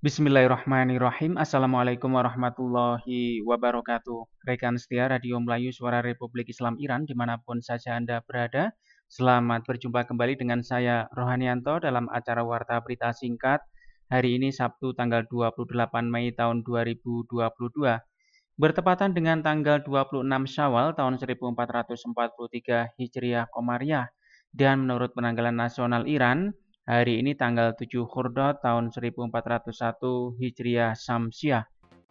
Bismillahirrahmanirrahim. Assalamualaikum warahmatullahi wabarakatuh. Rekan setia Radio Melayu Suara Republik Islam Iran dimanapun saja Anda berada. Selamat berjumpa kembali dengan saya Rohanianto dalam acara Warta Berita Singkat. Hari ini Sabtu tanggal 28 Mei tahun 2022. Bertepatan dengan tanggal 26 Syawal tahun 1443 Hijriah Komariah. Dan menurut penanggalan nasional Iran, hari ini tanggal 7 Khordad tahun 1401 Hijriah Syamsiah.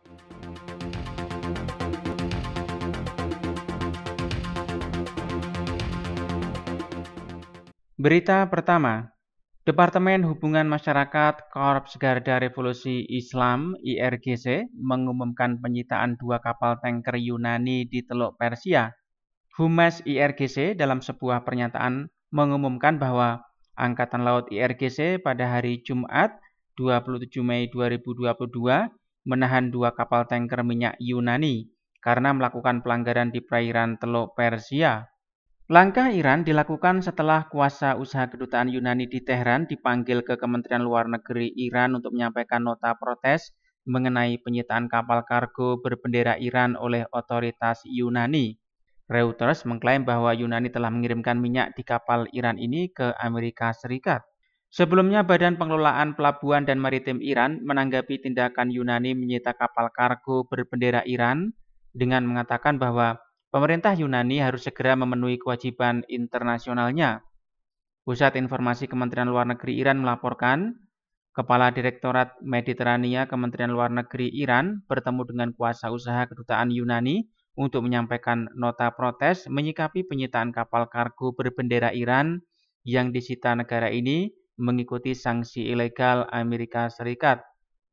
Berita pertama, Departemen Hubungan Masyarakat Korps Garda Revolusi Islam IRGC mengumumkan penyitaan 2 kapal tanker Yunani di Teluk Persia. Humas IRGC dalam sebuah pernyataan mengumumkan bahwa Angkatan Laut IRGC pada hari Jumat 27 Mei 2022 menahan 2 kapal tanker minyak Yunani karena melakukan pelanggaran di perairan Teluk Persia. Langkah Iran dilakukan setelah kuasa usaha kedutaan Yunani di Teheran dipanggil ke Kementerian Luar Negeri Iran untuk menyampaikan nota protes mengenai penyitaan kapal kargo berbendera Iran oleh otoritas Yunani. Reuters mengklaim bahwa Yunani telah mengirimkan minyak di kapal Iran ini ke Amerika Serikat. Sebelumnya, Badan Pengelolaan Pelabuhan dan Maritim Iran menanggapi tindakan Yunani menyita kapal kargo berbendera Iran dengan mengatakan bahwa pemerintah Yunani harus segera memenuhi kewajiban internasionalnya. Pusat Informasi Kementerian Luar Negeri Iran melaporkan, Kepala Direktorat Mediterania Kementerian Luar Negeri Iran bertemu dengan kuasa usaha kedutaan Yunani untuk menyampaikan nota protes menyikapi penyitaan kapal kargo berbendera Iran yang disita negara ini mengikuti sanksi ilegal Amerika Serikat.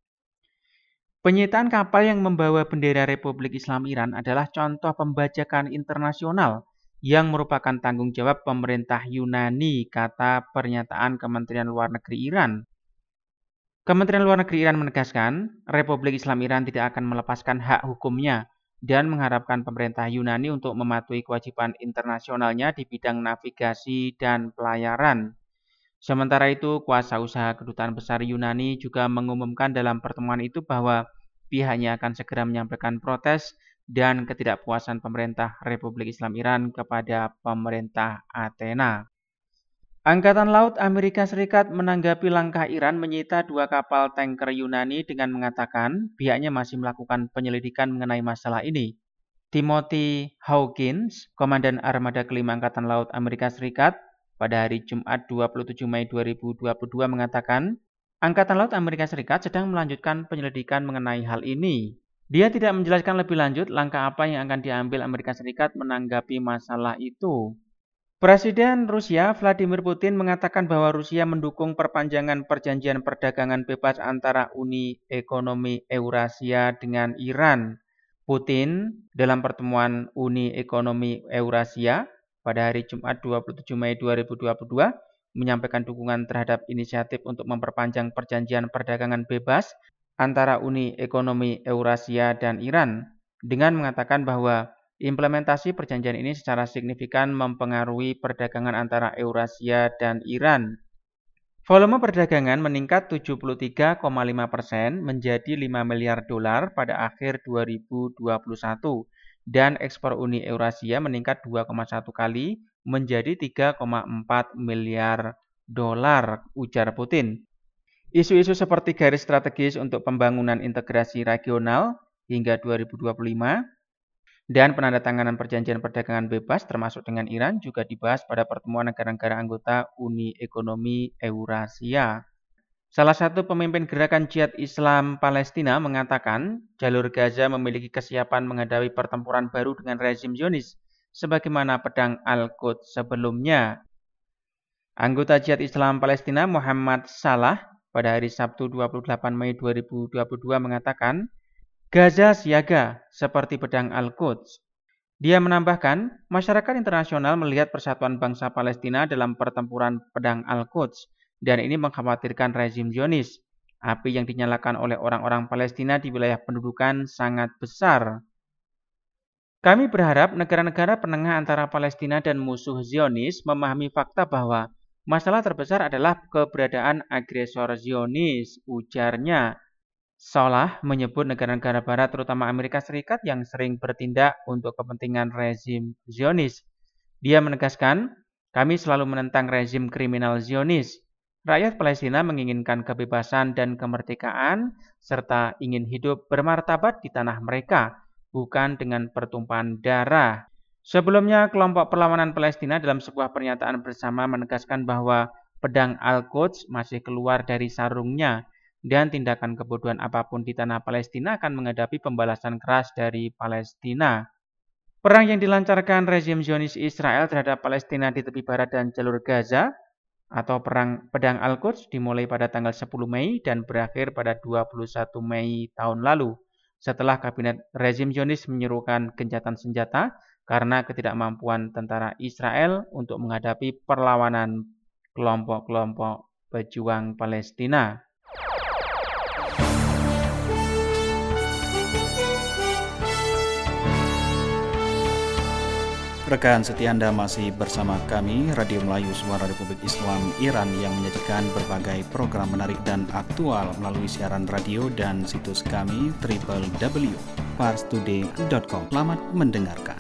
Penyitaan kapal yang membawa bendera Republik Islam Iran adalah contoh pembajakan internasional yang merupakan tanggung jawab pemerintah Yunani, kata pernyataan Kementerian Luar Negeri Iran. Kementerian Luar Negeri Iran menegaskan, Republik Islam Iran tidak akan melepaskan hak hukumnya dan mengharapkan pemerintah Yunani untuk mematuhi kewajiban internasionalnya di bidang navigasi dan pelayaran. Sementara itu, kuasa usaha kedutaan besar Yunani juga mengumumkan dalam pertemuan itu bahwa pihaknya akan segera menyampaikan protes dan ketidakpuasan pemerintah Republik Islam Iran kepada pemerintah Athena. Angkatan Laut Amerika Serikat menanggapi langkah Iran menyita 2 kapal tanker Yunani dengan mengatakan pihaknya masih melakukan penyelidikan mengenai masalah ini. Timothy Hawkins, Komandan Armada Kelima Angkatan Laut Amerika Serikat, pada hari Jumat 27 Mei 2022 mengatakan, Angkatan Laut Amerika Serikat sedang melanjutkan penyelidikan mengenai hal ini. Dia tidak menjelaskan lebih lanjut langkah apa yang akan diambil Amerika Serikat menanggapi masalah itu. Presiden Rusia Vladimir Putin mengatakan bahwa Rusia mendukung perpanjangan perjanjian perdagangan bebas antara Uni Ekonomi Eurasia dengan Iran. Putin dalam pertemuan Uni Ekonomi Eurasia pada hari Jumat 27 Mei 2022 menyampaikan dukungan terhadap inisiatif untuk memperpanjang perjanjian perdagangan bebas antara Uni Ekonomi Eurasia dan Iran dengan mengatakan bahwa implementasi perjanjian ini secara signifikan mempengaruhi perdagangan antara Eurasia dan Iran. Volume perdagangan meningkat 73,5% menjadi 5 miliar dolar pada akhir 2021 dan ekspor Uni Eurasia meningkat 2,1 kali menjadi 3,4 miliar dolar, ujar Putin. Isu-isu seperti garis strategis untuk pembangunan integrasi regional hingga 2025 dan penandatanganan perjanjian perdagangan bebas termasuk dengan Iran juga dibahas pada pertemuan negara-negara anggota Uni Ekonomi Eurasia. Salah satu pemimpin gerakan jihad Islam Palestina mengatakan jalur Gaza memiliki kesiapan menghadapi pertempuran baru dengan rezim Zionis sebagaimana pedang Al-Quds sebelumnya. Anggota jihad Islam Palestina Muhammad Salah pada hari Sabtu 28 Mei 2022 mengatakan Gaza siaga seperti pedang Al-Quds. Dia menambahkan, masyarakat internasional melihat persatuan bangsa Palestina dalam pertempuran pedang Al-Quds, dan ini mengkhawatirkan rezim Zionis. Api yang dinyalakan oleh orang-orang Palestina di wilayah pendudukan sangat besar. Kami berharap negara-negara penengah antara Palestina dan musuh Zionis memahami fakta bahwa masalah terbesar adalah keberadaan agresor Zionis, ujarnya. Seolah menyebut negara-negara barat terutama Amerika Serikat yang sering bertindak untuk kepentingan rezim Zionis. Dia menegaskan, kami selalu menentang rezim kriminal Zionis. Rakyat Palestina menginginkan kebebasan dan kemerdekaan serta ingin hidup bermartabat di tanah mereka, bukan dengan pertumpahan darah. Sebelumnya, kelompok perlawanan Palestina dalam sebuah pernyataan bersama menegaskan bahwa pedang Al-Quds masih keluar dari sarungnya dan tindakan kebodohan apapun di tanah Palestina akan menghadapi pembalasan keras dari Palestina. Perang yang dilancarkan rezim Zionis Israel terhadap Palestina di tepi barat dan jalur Gaza atau Perang Pedang Al-Quds dimulai pada tanggal 10 Mei dan berakhir pada 21 Mei tahun lalu setelah kabinet rezim Zionis menyerukan gencatan senjata karena ketidakmampuan tentara Israel untuk menghadapi perlawanan kelompok-kelompok pejuang Palestina. Rekan setia Anda masih bersama kami, Radio Melayu Suara Republik Islam Iran yang menyajikan berbagai program menarik dan aktual melalui siaran radio dan situs kami www.parstoday.com. Selamat mendengarkan.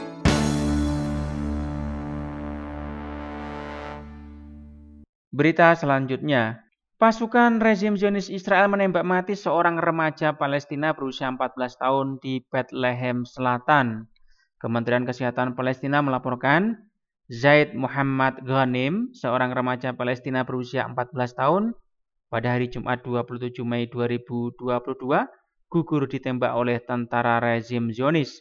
Berita selanjutnya, pasukan rezim Zionis Israel menembak mati seorang remaja Palestina berusia 14 tahun di Bethlehem Selatan. Kementerian Kesehatan Palestina melaporkan Zaid Muhammad Ghanim, seorang remaja Palestina berusia 14 tahun, pada hari Jumat 27 Mei 2022 gugur ditembak oleh tentara rezim Zionis.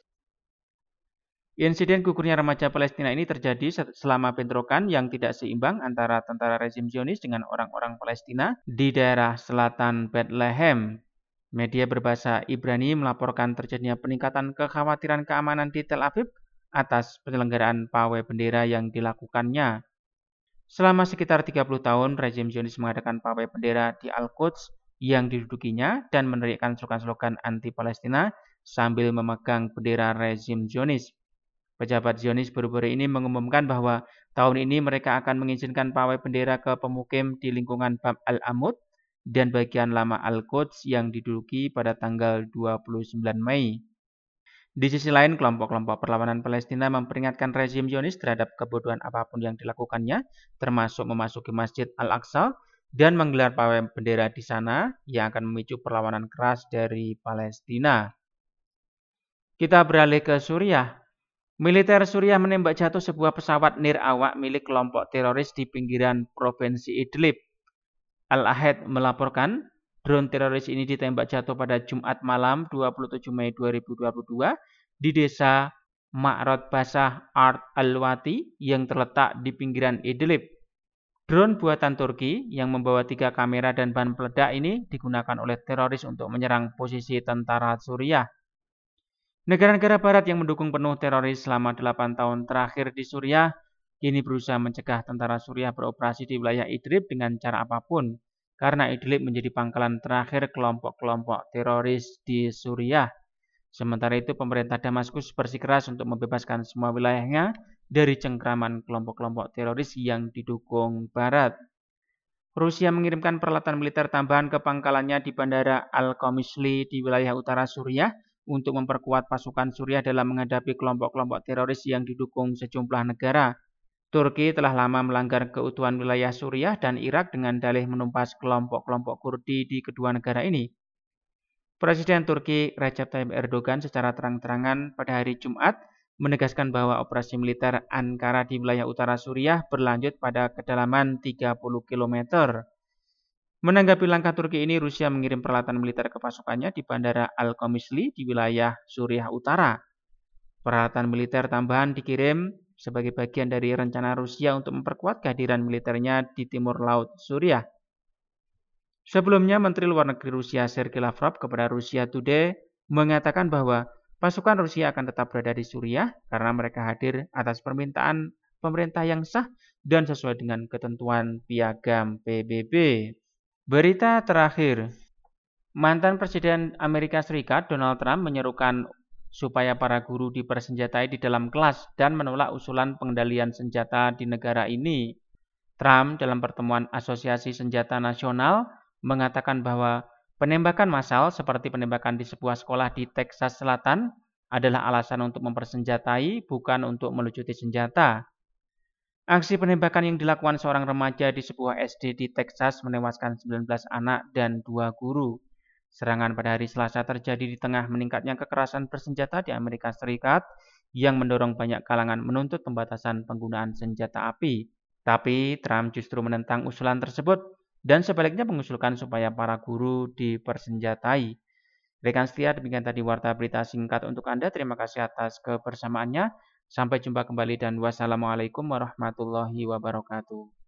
Insiden gugurnya remaja Palestina ini terjadi selama bentrokan yang tidak seimbang antara tentara rezim Zionis dengan orang-orang Palestina di daerah selatan Bethlehem. Media berbahasa Ibrani melaporkan terjadinya peningkatan kekhawatiran keamanan di Tel Aviv atas penyelenggaraan pawai bendera yang dilakukannya. Selama sekitar 30 tahun, rezim Zionis mengadakan pawai bendera di Al-Quds yang didudukinya dan meneriakkan slogan-slogan anti-Palestina sambil memegang bendera rezim Zionis. Pejabat Zionis baru-baru ini mengumumkan bahwa tahun ini mereka akan mengizinkan pawai bendera ke pemukim di lingkungan Bab al-Amud dan bagian lama Al-Quds yang diduduki pada tanggal 29 Mei. Di sisi lain, kelompok-kelompok perlawanan Palestina memperingatkan rezim Zionis terhadap kebodohan apapun yang dilakukannya, termasuk memasuki Masjid Al-Aqsa dan menggelar pawai bendera di sana yang akan memicu perlawanan keras dari Palestina. Kita beralih ke Suriah. Militer Suriah menembak jatuh sebuah pesawat nirawak milik kelompok teroris di pinggiran provinsi Idlib. Al-Ahad melaporkan, drone teroris ini ditembak jatuh pada Jumat malam 27 Mei 2022 di desa Ma'rad Basah Art Al-Wati yang terletak di pinggiran Idlib. Drone buatan Turki yang membawa 3 kamera dan bahan peledak ini digunakan oleh teroris untuk menyerang posisi tentara Suriah. Negara-negara barat yang mendukung penuh teroris selama 8 tahun terakhir di Suriah kini berusaha mencegah tentara Suriah beroperasi di wilayah Idlib dengan cara apapun, karena Idlib menjadi pangkalan terakhir kelompok-kelompok teroris di Suriah. Sementara itu, pemerintah Damaskus bersikeras untuk membebaskan semua wilayahnya dari cengkraman kelompok-kelompok teroris yang didukung Barat. Rusia mengirimkan peralatan militer tambahan ke pangkalannya di Bandara Al-Qamishli di wilayah utara Suriah untuk memperkuat pasukan Suriah dalam menghadapi kelompok-kelompok teroris yang didukung sejumlah negara. Turki telah lama melanggar keutuhan wilayah Suriah dan Irak dengan dalih menumpas kelompok-kelompok Kurdi di kedua negara ini. Presiden Turki Recep Tayyip Erdogan secara terang-terangan pada hari Jumat menegaskan bahwa operasi militer Ankara di wilayah utara Suriah berlanjut pada kedalaman 30 km. Menanggapi langkah Turki ini, Rusia mengirim peralatan militer ke pasukannya di Bandara Al-Qamishli di wilayah Suriah Utara. Peralatan militer tambahan dikirim sebagai bagian dari rencana Rusia untuk memperkuat kehadiran militernya di timur laut Suriah. Sebelumnya, Menteri Luar Negeri Rusia Sergei Lavrov kepada Russia Today mengatakan bahwa pasukan Rusia akan tetap berada di Suriah karena mereka hadir atas permintaan pemerintah yang sah dan sesuai dengan ketentuan Piagam PBB. Berita terakhir, mantan Presiden Amerika Serikat Donald Trump menyerukan supaya para guru dipersenjatai di dalam kelas dan menolak usulan pengendalian senjata di negara ini. Trump dalam pertemuan Asosiasi Senjata Nasional mengatakan bahwa Penembakan massal seperti penembakan di sebuah sekolah di Texas Selatan adalah alasan untuk mempersenjatai, bukan untuk melucuti senjata. Aksi penembakan yang dilakukan seorang remaja di sebuah SD di Texas menewaskan 19 anak dan 2 guru. Serangan pada hari Selasa terjadi di tengah meningkatnya kekerasan bersenjata di Amerika Serikat yang mendorong banyak kalangan menuntut pembatasan penggunaan senjata api. Tapi Trump justru menentang usulan tersebut dan sebaliknya mengusulkan supaya para guru dipersenjatai. Rekan setia, demikian tadi warta berita singkat untuk Anda. Terima kasih atas kebersamaannya. Sampai jumpa kembali dan wassalamualaikum warahmatullahi wabarakatuh.